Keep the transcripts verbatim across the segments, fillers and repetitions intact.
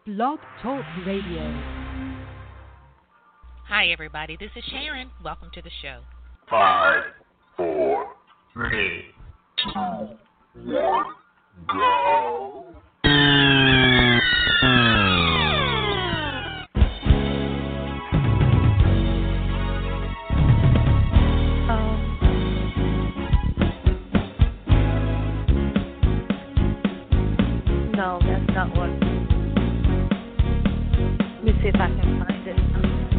Blog Talk Radio. Hi, everybody. This is Sharon. Welcome to the show. Five, four, three, two, one, go. No, that's not what. Let me see if I can find it.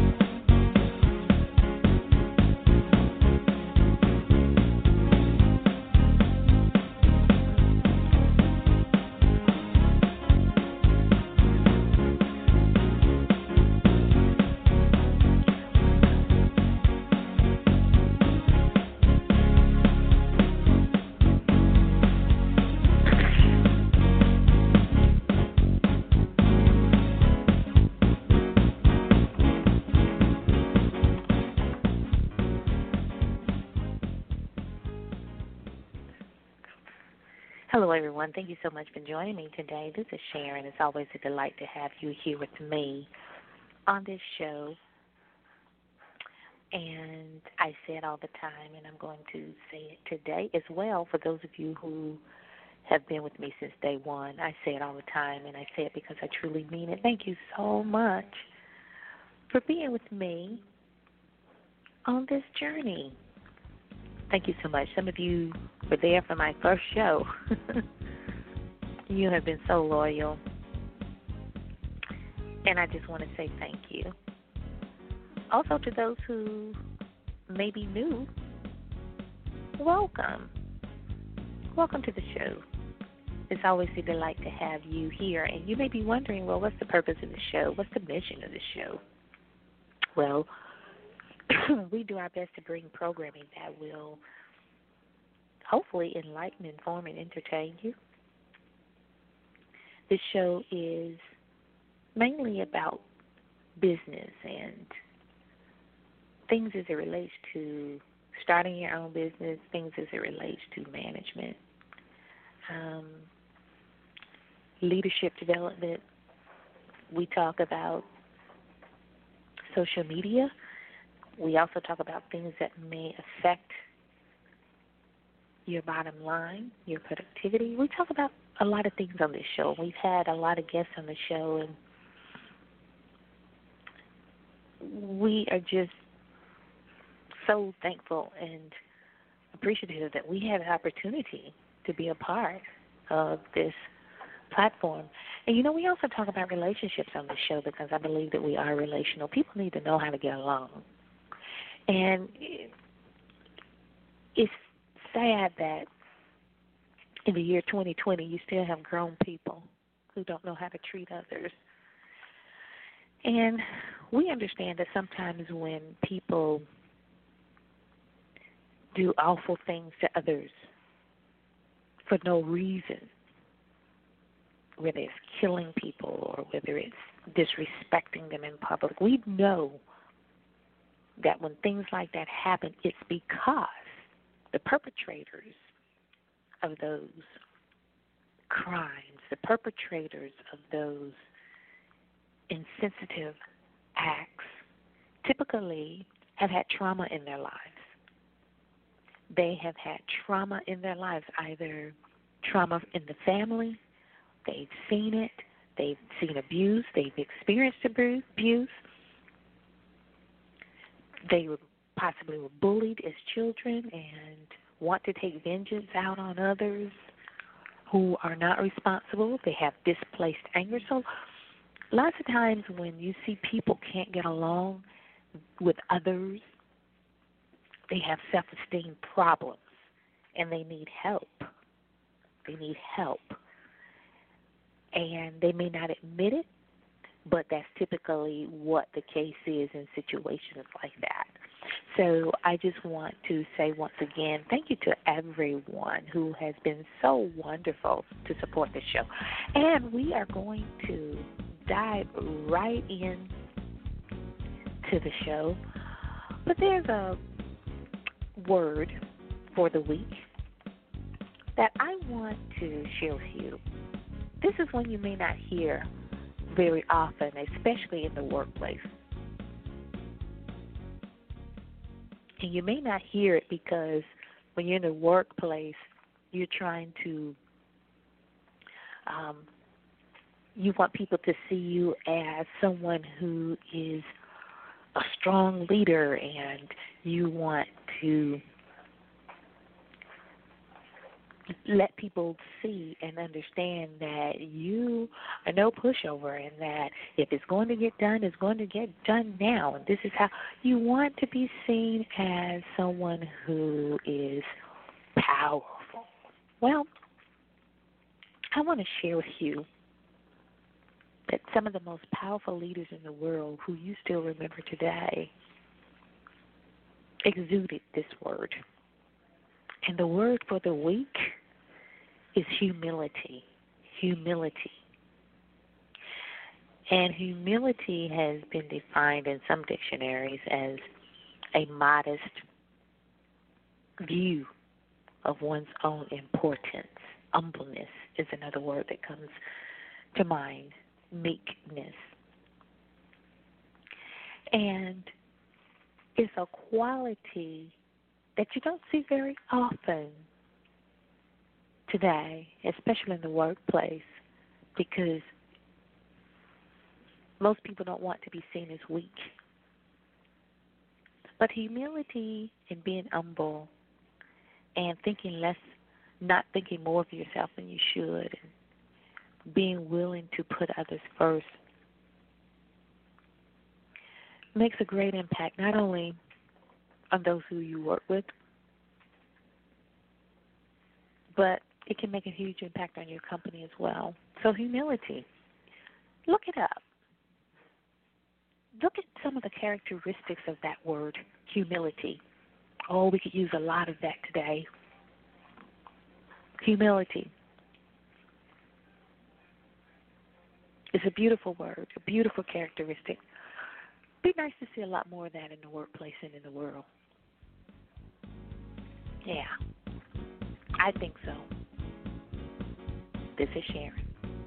Hello, everyone. Thank you so much for joining me today. This is Sharon. It's always a delight to have you here with me on this show. And I say it all the time, and I'm going to say it today as well for those of you who have been with me since day one. I say it all the time, and I say it because I truly mean it. Thank you so much for being with me on this journey. Thank you so much. Some of you were there for my first show. You have been so loyal. And I just want to say thank you. Also to those who may be new, welcome. Welcome to the show. It's always a delight to have you here. And you may be wondering, well, what's the purpose of the show? What's the mission of the show? Well, we do our best to bring programming that will hopefully enlighten, inform, and entertain you. This show is mainly about business and things as it relates to starting your own business, things as it relates to management, um, leadership development. We talk about social media. We also talk about things that may affect your bottom line, your productivity. We talk about a lot of things on this show. We've had a lot of guests on the show, and we are just so thankful and appreciative that we have the opportunity to be a part of this platform. And, you know, we also talk about relationships on the show because I believe that we are relational. People need to know how to get along. And it's sad that in the year twenty twenty you still have grown people who don't know how to treat others. And we understand that sometimes when people do awful things to others for no reason, whether it's killing people or whether it's disrespecting them in public, we know that when things like that happen, it's because the perpetrators of those crimes, the perpetrators of those insensitive acts, typically have had trauma in their lives. They have had trauma in their lives, either trauma in the family, they've seen it, they've seen abuse, they've experienced abuse, they were possibly were bullied as children and want to take vengeance out on others who are not responsible. They have displaced anger. So lots of times when you see people can't get along with others, they have self-esteem problems and they need help. They need help. And they may not admit it, but that's typically what the case is in situations like that. So I just want to say once again, thank you to everyone who has been so wonderful to support the show. And we are going to dive right in to the show. But there's a word for the week that I want to share with you. This is one you may not hear very often, especially in the workplace. And you may not hear it because when you're in the workplace, you're trying to, um, you want people to see you as someone who is a strong leader, and you want to let people see and understand that you are no pushover, and that if it's going to get done, it's going to get done now. And this is how you want to be seen, as someone who is powerful. Well, I want to share with you that some of the most powerful leaders in the world, who you still remember today, exuded this word. And the word for the week is humility. Humility. And humility has been defined in some dictionaries as a modest view of one's own importance. Humbleness is another word that comes to mind. Meekness. And it's a quality that you don't see very often today, especially in the workplace, because most people don't want to be seen as weak. But humility and being humble and thinking less, not thinking more of yourself than you should, and being willing to put others first, makes a great impact, not only on those who you work with, but it can make a huge impact on your company as well. So humility, look it up. Look at some of the characteristics of that word, humility. Oh, we could use a lot of that today. Humility. It's a beautiful word, a beautiful characteristic. Be nice to see a lot more of that in the workplace and in the world. Yeah, I think so. This is Sharon.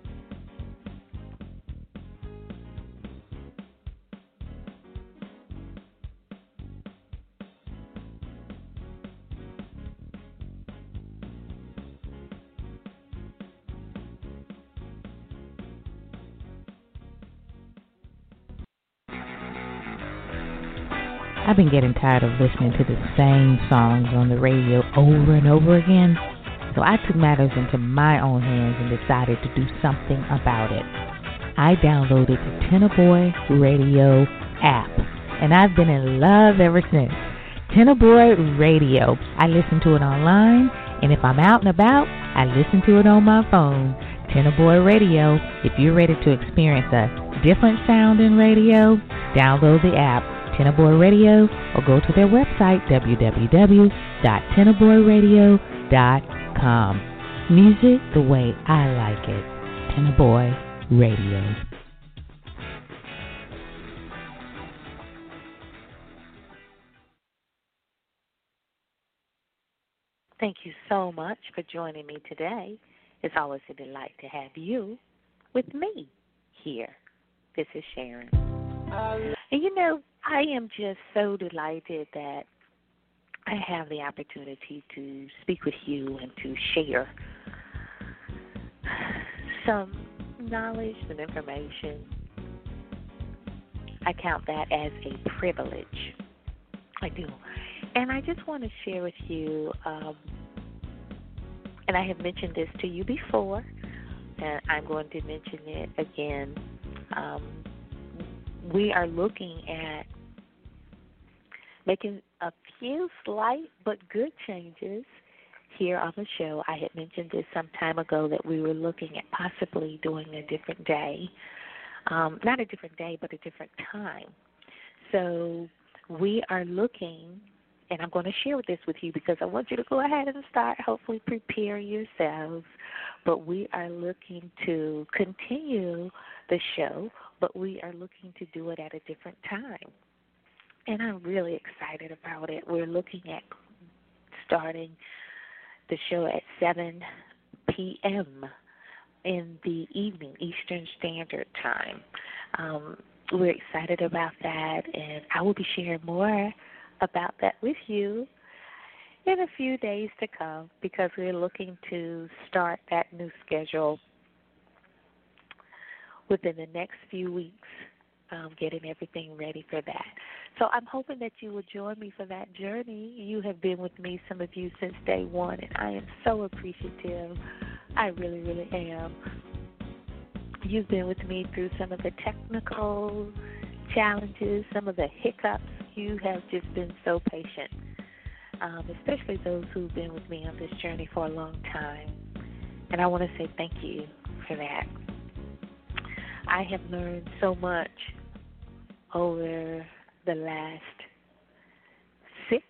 I've been getting tired of listening to the same songs on the radio over and over again, so I took matters into my own hands and decided to do something about it. I downloaded the Tenor Boy Radio app, and I've been in love ever since. Tenor Boy Radio. I listen to it online, and if I'm out and about, I listen to it on my phone. Tenor Boy Radio. If you're ready to experience a different sound in radio, download the app, Tenor Boy Radio, or go to their website, w w w dot tenor boy radio dot com. Music the way I like it. Tenor Boy Radio. Thank you so much for joining me today. It's always a delight to have you with me here. This is Sharon. And you know, I am just so delighted that I have the opportunity to speak with you and to share some knowledge and information. I count that as a privilege. I do. And I just want to share with you, um, and I have mentioned this to you before, and I'm going to mention it again. Um, we are looking at making a few slight but good changes here on the show. I had mentioned this some time ago that we were looking at possibly doing a different day. Um, not a different day, but a different time. So we are looking, and I'm going to share this with you because I want you to go ahead and start hopefully preparing yourselves. But we are looking to continue the show, but we are looking to do it at a different time. And I'm really excited about it. We're looking at starting the show at seven p.m. in the evening, Eastern Standard Time. Um, we're excited about that, and I will be sharing more about that with you in a few days to come because we're looking to start that new schedule within the next few weeks, um, getting everything ready for that. So I'm hoping that you will join me for that journey. You have been with me, some of you, since day one, and I am so appreciative. I really, really am. You've been with me through some of the technical challenges, some of the hiccups. You have just been so patient, um, especially those who've been with me on this journey for a long time. And I want to say thank you for that. I have learned so much over the last six.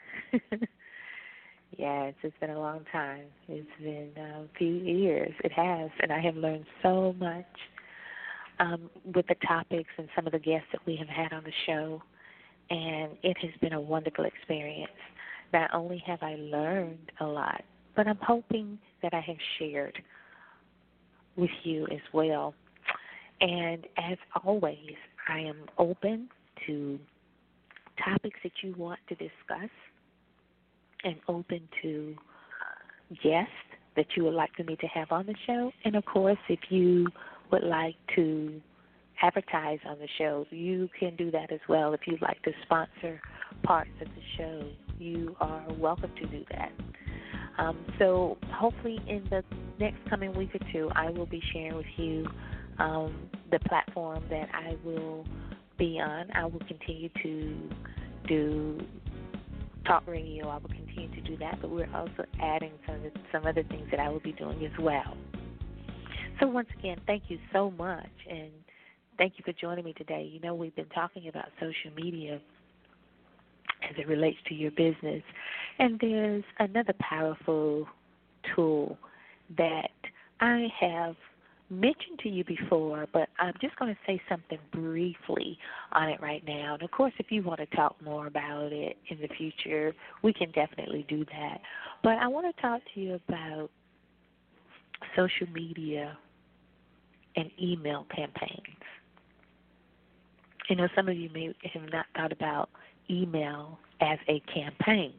Yes, it's been a long time. It's been a few years. It has, and I have learned so much um, with the topics and some of the guests that we have had on the show, and it has been a wonderful experience. Not only have I learned a lot, but I'm hoping that I have shared with you as well. And as always, I am open to topics that you want to discuss and open to guests that you would like for me to have on the show. And, of course, if you would like to advertise on the show, you can do that as well. If you'd like to sponsor parts of the show, you are welcome to do that. Um, so hopefully in the next coming week or two, I will be sharing with you um, the platform that I will be on. I will continue to do talk radio. I will continue to do that, but we're also adding some some other things that I will be doing as well. So once again, thank you so much, and thank you for joining me today. You know, we've been talking about social media as it relates to your business, and there's another powerful tool that I have mentioned to you before, but I'm just going to say something briefly on it right now. And, of course, if you want to talk more about it in the future, we can definitely do that. But I want to talk to you about social media and email campaigns. You know, some of you may have not thought about email as a campaign,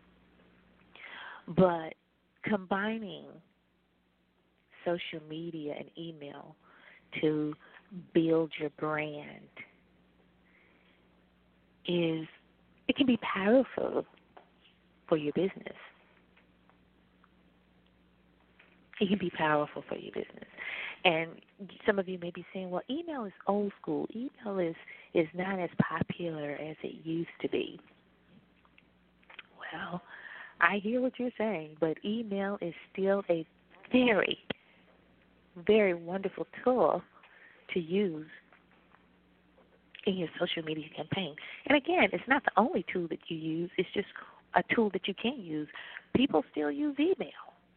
but combining social media and email to build your brand is, it can be powerful for your business. It can be powerful for your business. And some of you may be saying, well, email is old school. Email is, is not as popular as it used to be. Well, I hear what you're saying, but email is still a very very wonderful tool to use in your social media campaign. And again, it's not the only tool that you use. It's just a tool that you can use. People still use email.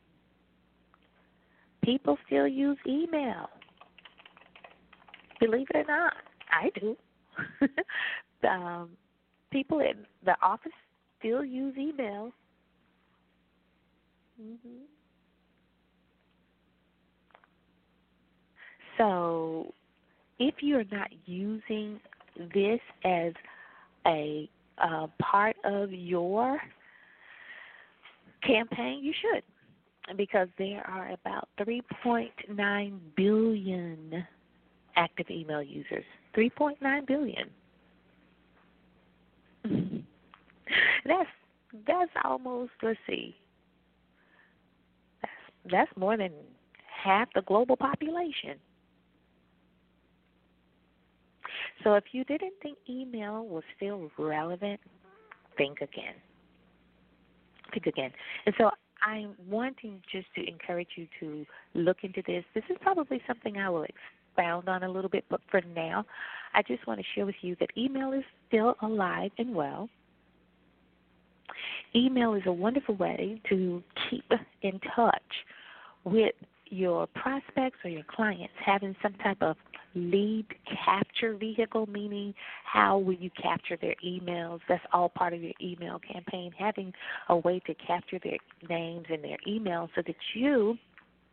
People still use email. Believe it or not, I do. um, people in the office still use email. Mm-hmm. So if you're not using this as a uh, part of your campaign, you should, because there are about three point nine billion active email users. three point nine billion. that's that's almost, let's see, that's, that's more than half the global population. So if you didn't think email was still relevant, think again. Think again. And so I'm wanting just to encourage you to look into this. This is probably something I will expound on a little bit, but for now, I just want to share with you that email is still alive and well. Email is a wonderful way to keep in touch with your prospects or your clients, having some type of lead capture vehicle, meaning how will you capture their emails? That's all part of your email campaign, having a way to capture their names and their emails so that you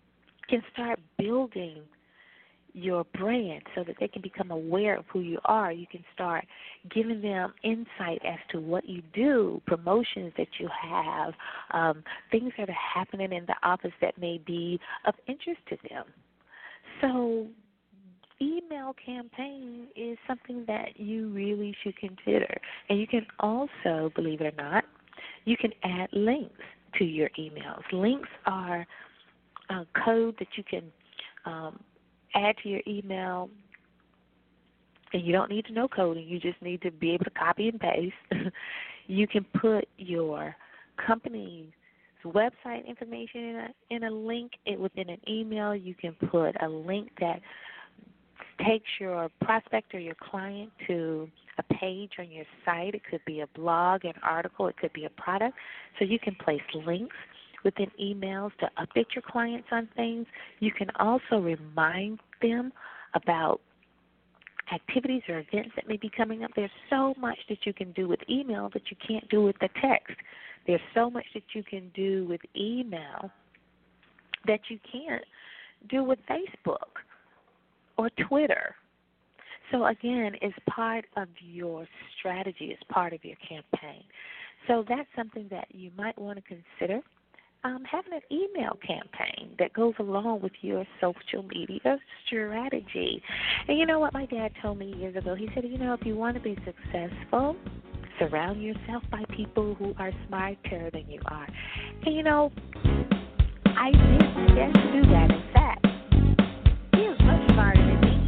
can start building your brand so that they can become aware of who you are. You can start giving them insight as to what you do, promotions that you have, um, things that are happening in the office that may be of interest to them. So email campaign is something that you really should consider. And you can also, believe it or not, you can add links to your emails. Links are a code that you can um, add to your email, and you don't need to know coding. You just need to be able to copy and paste. You can put your company's website information in a, in a link within an email. You can put a link that takes your prospect or your client to a page on your site. It could be a blog, an article. It could be a product. So you can place links within emails to update your clients on things. You can also remind them about activities or events that may be coming up. There's so much that you can do with email that you can't do with the text. There's so much that you can do with email that you can't do with Facebook or Twitter. So, again, it's part of your strategy. It's part of your campaign. So that's something that you might want to consider. Um, having an email campaign that goes along with your social media strategy. And you know what my dad told me years ago? He said, you know, if you want to be successful, surround yourself by people who are smarter than you are. And, you know, I did suggest to do that. In fact, he was much smarter than me.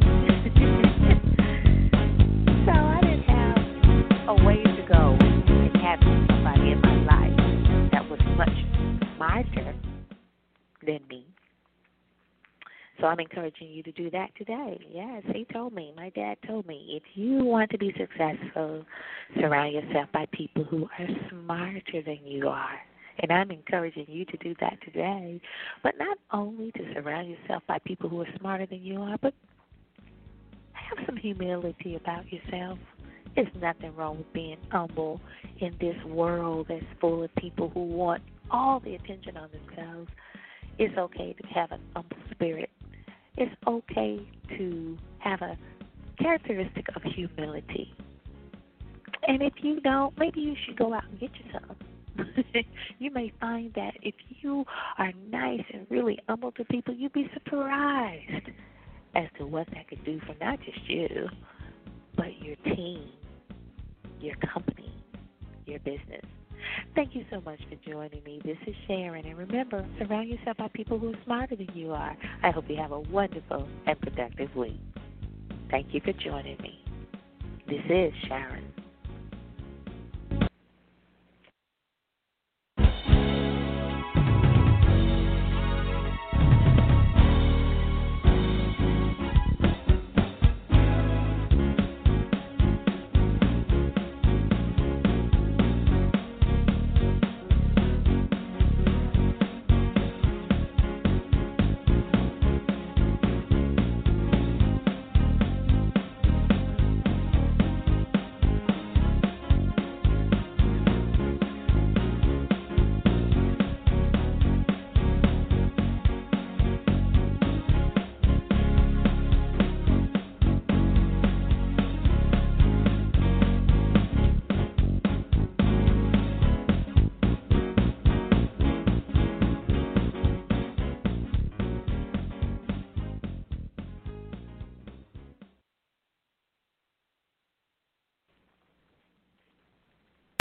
So I didn't have a way to go in having somebody in my life that was much smarter than me. So I'm encouraging you to do that today. Yes, he told me, my dad told me, if you want to be successful, surround yourself by people who are smarter than you are. And I'm encouraging you to do that today. But not only to surround yourself by people who are smarter than you are, but have some humility about yourself. There's nothing wrong with being humble in this world that's full of people who want all the attention on themselves. It's okay to have an humble spirit. It's okay to have a characteristic of humility. And if you don't, maybe you should go out and get you some. You may find that if you are nice and really humble to people, you'd be surprised as to what that could do for not just you, but your team, your company, your business. Thank you so much for joining me. This is Sharon, and remember, surround yourself by people who are smarter than you are. I hope you have a wonderful and productive week. Thank you for joining me. This is Sharon.